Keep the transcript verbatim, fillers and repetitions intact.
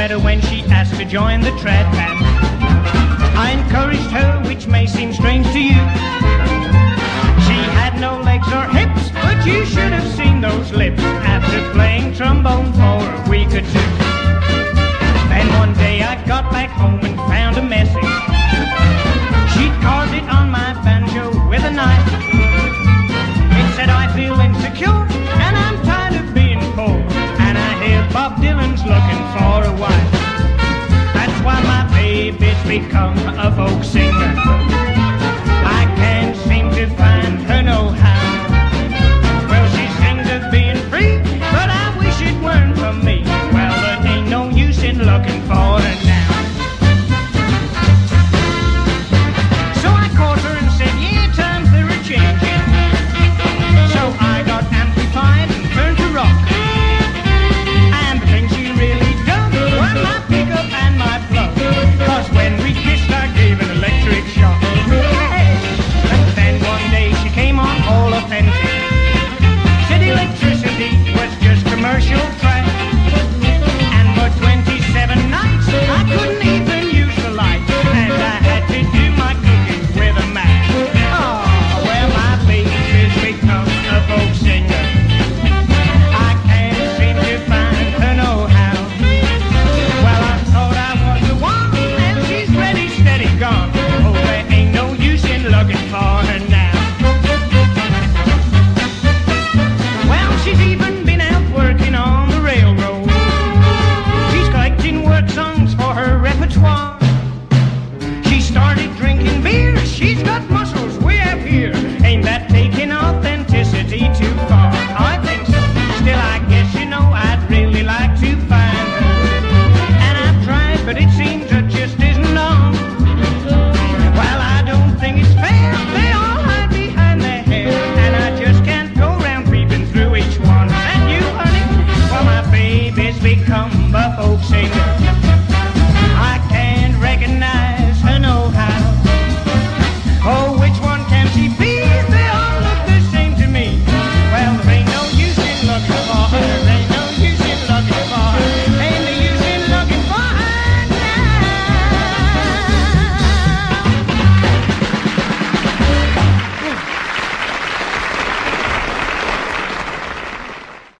met her when she asked to join the trad band. I encouraged her, which may seem strange to you. She had no legs or hips, but you should have